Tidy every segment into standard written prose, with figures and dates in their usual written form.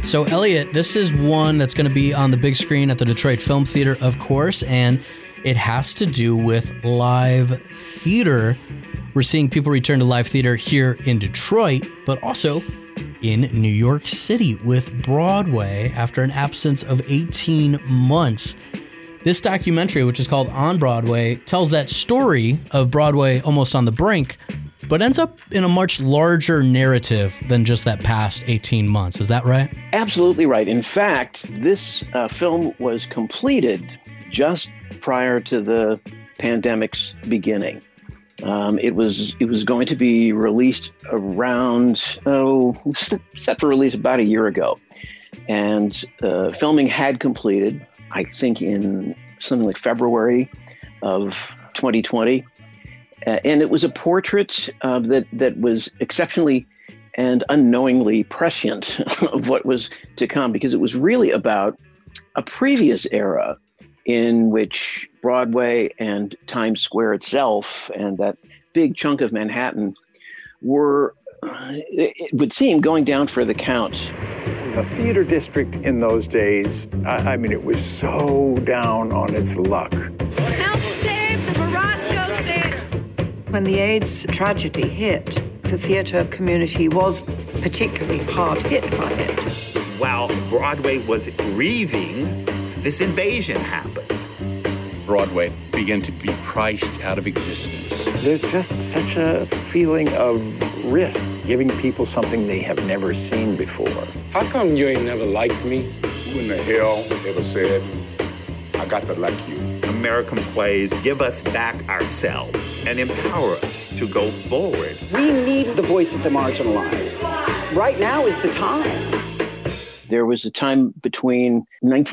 So, Elliot, this is one that's going to be on the big screen at the Detroit Film Theater, of course, and it has to do with live theater. We're seeing people return to live theater here in Detroit, but also in New York City with Broadway after an absence of 18 months. This documentary, which is called On Broadway, tells that story of Broadway almost on the brink, but ends up in a much larger narrative than just that past 18 months. Is that right? Absolutely right. In fact, this film was completed just prior to the pandemic's beginning. It was going to be released around, set for release about a year ago. And filming had completed, I think, in something like February of 2020. And it was a portrait that was exceptionally and unknowingly prescient of what was to come, because it was really about a previous era in which Broadway and Times Square itself and that big chunk of Manhattan were, it would seem, going down for the count. The theater district in those days, I mean, it was so down on its luck. Help save the Marasco Theater! When the AIDS tragedy hit, the theater community was particularly hard hit by it. While Broadway was grieving, this invasion happened. Broadway began to be priced out of existence. There's just such a feeling of risk, giving people something they have never seen before. How come you ain't never liked me? Who in the hell ever said, I got to like you? American plays give us back ourselves and empower us to go forward. We need the voice of the marginalized. Right now is the time. There was a time between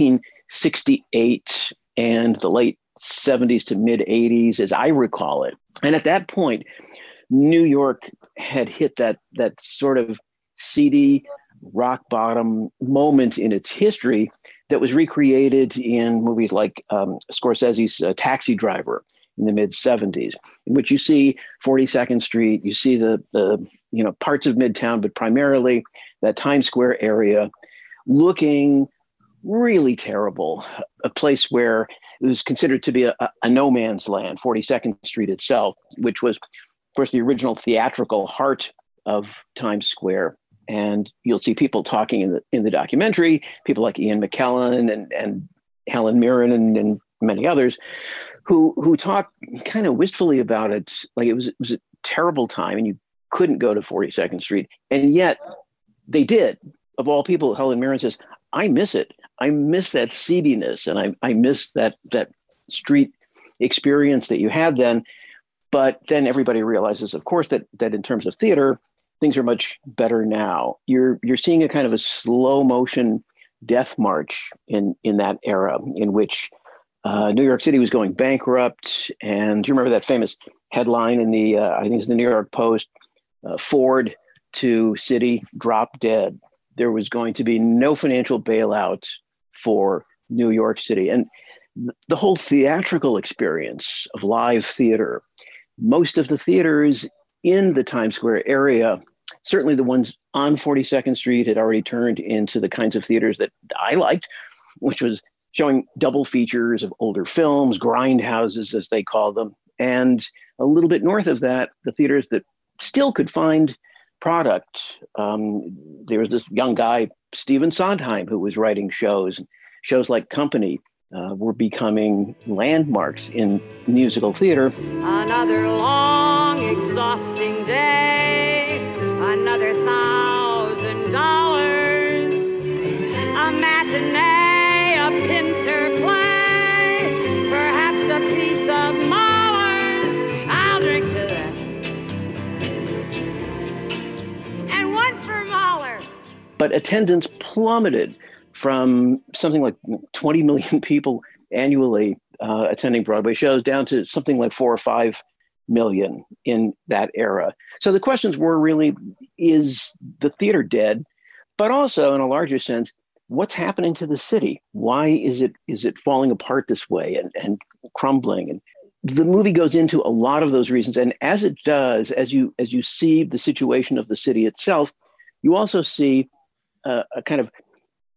1968 and the late 70s to mid 80s, as I recall it. And at that point, New York had hit that sort of seedy rock bottom moment in its history that was recreated in movies like Scorsese's Taxi Driver in the mid 70s, in which you see 42nd Street, you see the parts of Midtown, but primarily that Times Square area looking really terrible, a place where it was considered to be a no man's land, 42nd Street itself, which was, of course, the original theatrical heart of Times Square. And you'll see people talking in the documentary, people like Ian McKellen and Helen Mirren and many others who talk kind of wistfully about it, like it was a terrible time and you couldn't go to 42nd Street. And yet they did. Of all people, Helen Mirren says, I miss it. I miss that seediness, and I miss that street experience that you had then. But then everybody realizes, of course, that in terms of theater, things are much better now. You're seeing a kind of a slow motion death march in that era in which New York City was going bankrupt. And do you remember that famous headline in the, I think it's the New York Post, Ford to City, drop dead. There was going to be no financial bailout for New York City. And the whole theatrical experience of live theater, most of the theaters in the Times Square area, certainly the ones on 42nd Street, had already turned into the kinds of theaters that I liked, which was showing double features of older films, grindhouses, as they call them. And a little bit north of that, the theaters that still could find product. There was this young guy, Stephen Sondheim, who was writing shows like Company were becoming landmarks in musical theater. Another long, exhausting day, another $1,000, a matinee, a Pinter play, perhaps a piece of Mahler's. I'll drink to that. And one for Mahler. But attendance plummeted from something like 20 million people annually attending Broadway shows down to something like 4 or 5 million in that era. So the questions were really, is the theater dead? But also, in a larger sense, what's happening to the city? Why is it falling apart this way and crumbling? And the movie goes into a lot of those reasons. And as it does, as you see the situation of the city itself, you also see a kind of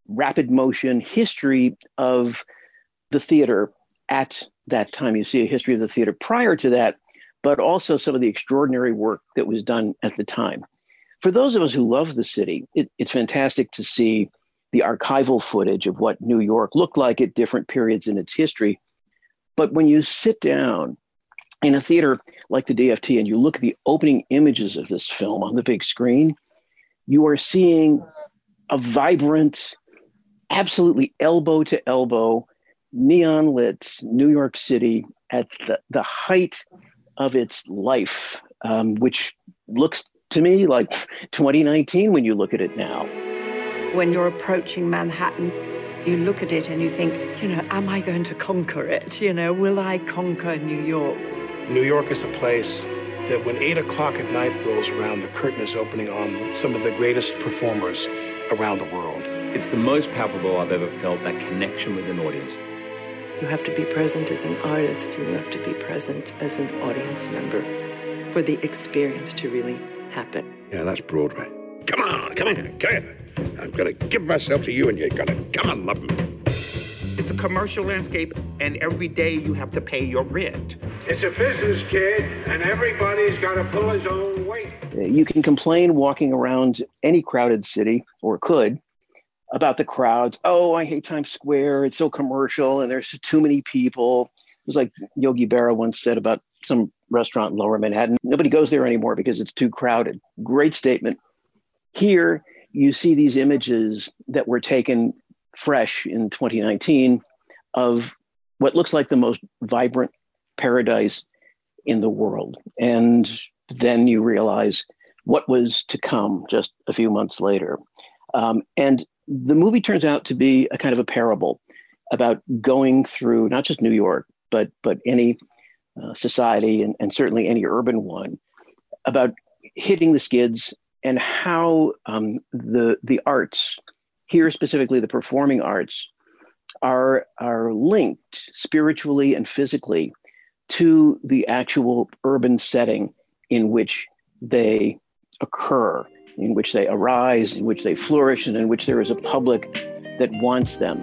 rapid motion history of the theater at that time. You see a history of the theater prior to that, but also some of the extraordinary work that was done at the time. For those of us who love the city, it's fantastic to see the archival footage of what New York looked like at different periods in its history. But when you sit down in a theater like the DFT and you look at the opening images of this film on the big screen, you are seeing a vibrant, absolutely elbow to elbow, neon lit New York City at the height of its life, which looks to me like 2019 when you look at it now. When you're approaching Manhattan, you look at it and you think, am I going to conquer it? Will I conquer New York? New York is a place that when 8 o'clock at night rolls around, the curtain is opening on some of the greatest performers around the world. It's the most palpable I've ever felt, that connection with an audience. You have to be present as an artist, and you have to be present as an audience member for the experience to really happen. Yeah, that's Broadway. Come on, come here. I'm gonna give myself to you, and you're gonna come and love me. It's a commercial landscape, and every day you have to pay your rent. It's a business, kid, and everybody's got to pull his own weight. You can complain walking around any crowded city, or could, about the crowds. Oh, I hate Times Square. It's so commercial, and there's too many people. It was like Yogi Berra once said about some restaurant in Lower Manhattan. Nobody goes there anymore because it's too crowded. Great statement. Here, you see these images that were taken fresh in 2019 of what looks like the most vibrant paradise in the world. And then you realize what was to come just a few months later. And the movie turns out to be a kind of a parable about going through not just New York, but any society and certainly any urban one, about hitting the skids and how the arts, here specifically the performing arts, are linked spiritually and physically to the actual urban setting in which they occur, in which they arise, in which they flourish, and in which there is a public that wants them.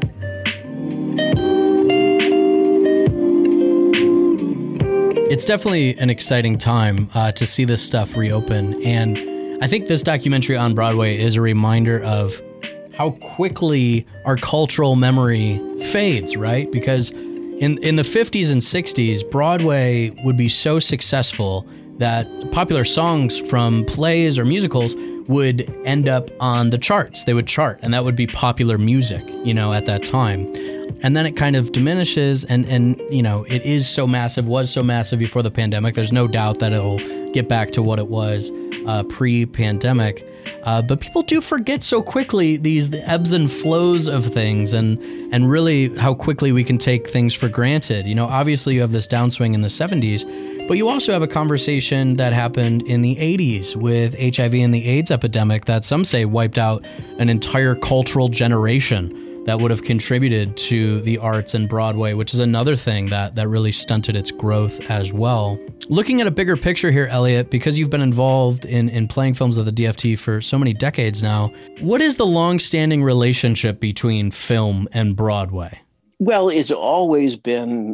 It's definitely an exciting time to see this stuff reopen. And I think this documentary on Broadway is a reminder of how quickly our cultural memory fades, right? Because in the 50s and 60s, Broadway would be so successful that popular songs from plays or musicals would end up on the charts. They would chart, and that would be popular music, at that time. And then it kind of diminishes, and it is so massive, was so massive before the pandemic. There's no doubt that it'll get back to what it was pre-pandemic. But people do forget so quickly the ebbs and flows of things, and really how quickly we can take things for granted. Obviously you have this downswing in the 70s, but you also have a conversation that happened in the 80s with HIV and the AIDS epidemic that some say wiped out an entire cultural generation that would have contributed to the arts and Broadway, which is another thing that really stunted its growth as well. Looking at a bigger picture here, Elliot, because you've been involved in playing films at the DFT for so many decades now, what is the long-standing relationship between film and Broadway? Well, it's always been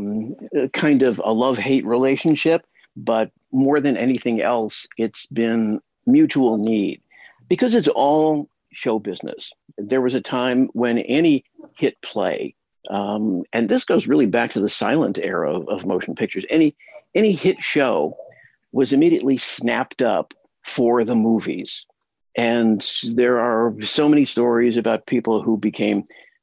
kind of a love-hate relationship, but more than anything else, it's been mutual need because it's all show business. There was a time when any hit play, and this goes really back to the silent era of motion pictures, any hit show was immediately snapped up for the movies. And there are so many stories about people who became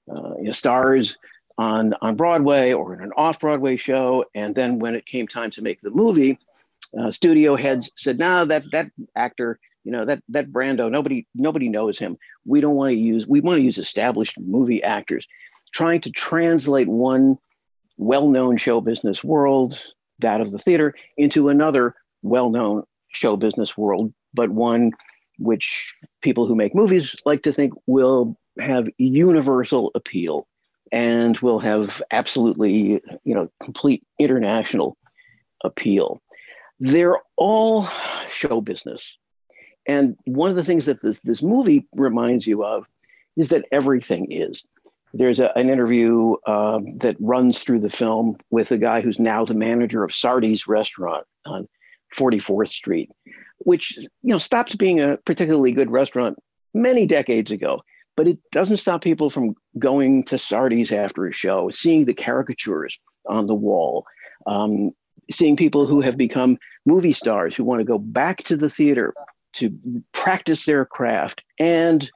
stars on Broadway or in an off-Broadway show. And then when it came time to make the movie, studio heads said, "No, that actor, that Brando, nobody knows him. We want to use established movie actors," trying to translate one well-known show business world, that of the theater, into another well-known show business world, but one which people who make movies like to think will have universal appeal and will have absolutely, complete international appeal. They're all show business. And one of the things that this movie reminds you of is that everything is. There's an interview that runs through the film with a guy who's now the manager of Sardi's restaurant on 44th Street, which stops being a particularly good restaurant many decades ago. But it doesn't stop people from going to Sardi's after a show, seeing the caricatures on the wall, seeing people who have become movie stars who want to go back to the theater to practice their craft and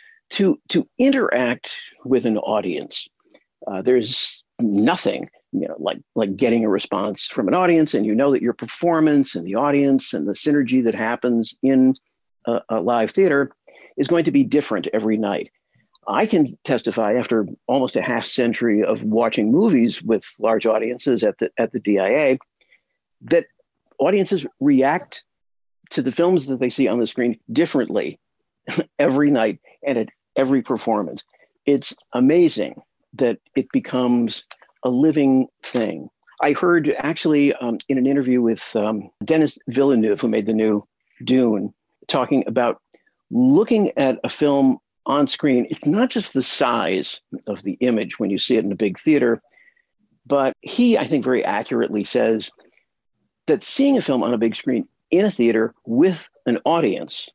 to interact with an audience. There's nothing like getting a response from an audience, and that your performance and the audience and the synergy that happens in a live theater is going to be different every night. I can testify after almost a half century of watching movies with large audiences at the DIA that audiences react to the films that they see on the screen differently every night and at every performance. It's amazing that it becomes a living thing. I heard actually in an interview with Denis Villeneuve, who made the new Dune, talking about looking at a film on screen. It's not just the size of the image when you see it in a big theater, but he, I think, very accurately says that seeing a film on a big screen in a theater with an audience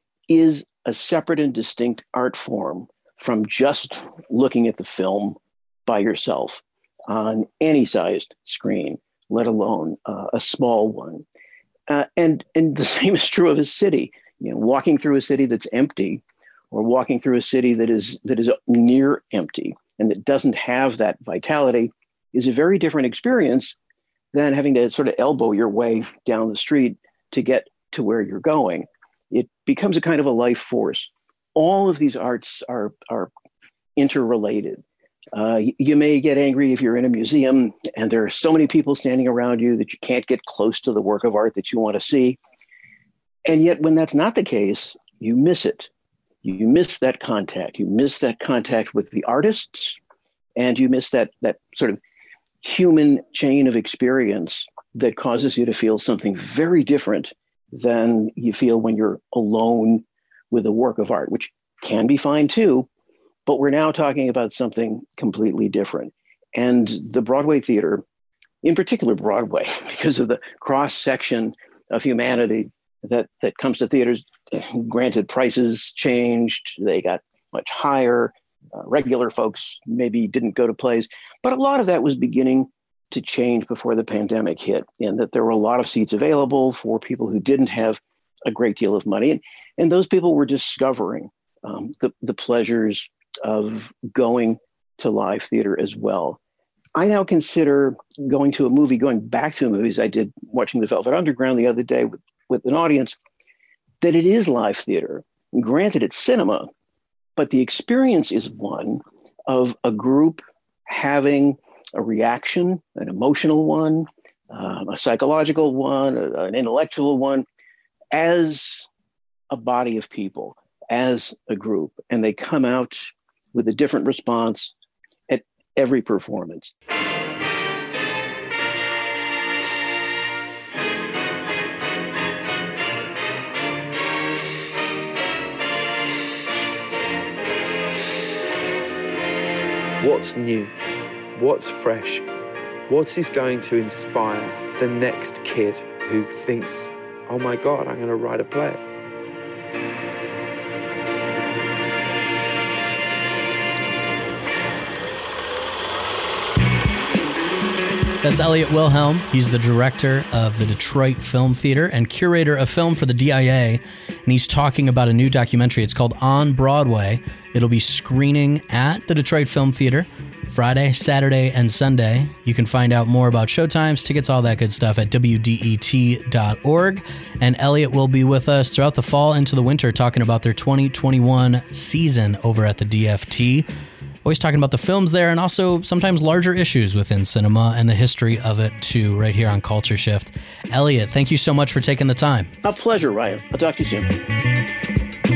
is a separate and distinct art form from just looking at the film by yourself on any sized screen, let alone a small one. And the same is true of a city. Walking through a city that's empty, or walking through a city that is near empty and that doesn't have that vitality, is a very different experience than having to sort of elbow your way down the street to get to where you're going. It becomes a kind of a life force. All of these arts are interrelated. You may get angry if you're in a museum and there are so many people standing around you that you can't get close to the work of art that you want to see. And yet when that's not the case, you miss it. You miss that contact. You miss that contact with the artists, and you miss that sort of human chain of experience that causes you to feel something very different than you feel when you're alone with a work of art, which can be fine too, but we're now talking about something completely different. And the Broadway theater, in particular Broadway, because of the cross-section of humanity that comes to theaters, granted prices changed, they got much higher, regular folks maybe didn't go to plays, but a lot of that was beginning to change before the pandemic hit, and that there were a lot of seats available for people who didn't have a great deal of money. And those people were discovering the pleasures of going to live theater as well. I now consider going back to a movie, as I did watching The Velvet Underground the other day with an audience, that it is live theater. And granted, it's cinema, but the experience is one of a group having a reaction, an emotional one, a psychological one, an intellectual one, as a body of people, as a group. And they come out with a different response at every performance. What's new? What's fresh? What is going to inspire the next kid who thinks, oh my God, I'm going to write a play? That's Elliott Wilhelm. He's the director of the Detroit Film Theater and curator of film for the DIA. And he's talking about a new documentary. It's called On Broadway. It'll be screening at the Detroit Film Theater Friday, Saturday, and Sunday. You can find out more about showtimes, tickets, all that good stuff at WDET.org. And Elliott will be with us throughout the fall into the winter talking about their 2021 season over at the DFT. Always talking about the films there and also sometimes larger issues within cinema and the history of it too, right here on Culture Shift. Elliott, thank you so much for taking the time. A pleasure, Ryan. I'll talk to you soon.